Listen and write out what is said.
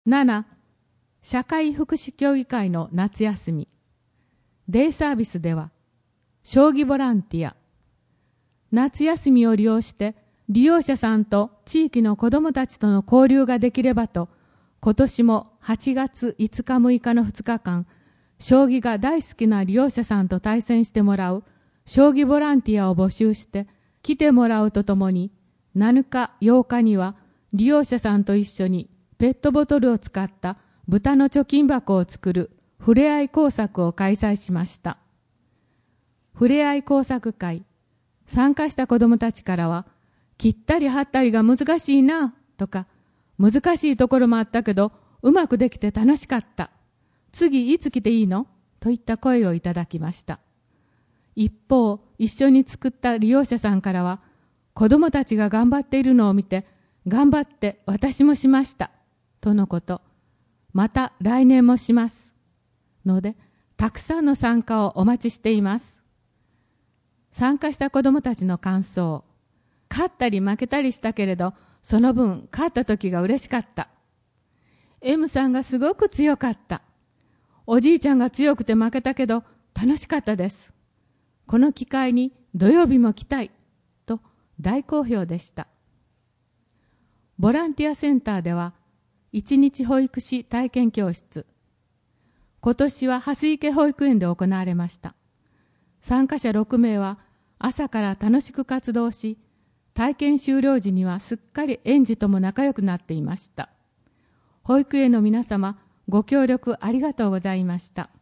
7. 社会福祉協議会の夏休み。デイサービスでは、将棋ボランティア。夏休みを利用して、利用者さんと地域の子どもたちとの交流ができればと、今年も8月5日6日の2日間、将棋が大好きな利用者さんと対戦してもらう将棋ボランティアを募集して来てもらうとともに、7日8日には利用者さんと一緒にペットボトルを使った豚の貯金箱を作るふれあい工作を開催しました。ふれあい工作会、参加した子どもたちからは、切ったり貼ったりが難しいなとか、難しいところもあったけどうまくできて楽しかった。次いつ来ていいのといった声をいただきました。一方、一緒に作った利用者さんからは、子どもたちが頑張っているのを見て、頑張って私もしましたとのこと。また来年もしますので、たくさんの参加をお待ちしています。参加した子どもたちの感想。勝ったり負けたりしたけれど、その分勝った時が嬉しかった。M さんがすごく強かった。おじいちゃんが強くて負けたけど楽しかったです。この機会に土曜日も来たいと大好評でした。ボランティアセンターでは一日保育士体験教室。今年は蓮池保育園で行われました。参加者6名は朝から楽しく活動し、体験終了時にはすっかり園児とも仲良くなっていました。保育園の皆様、ご協力ありがとうございました。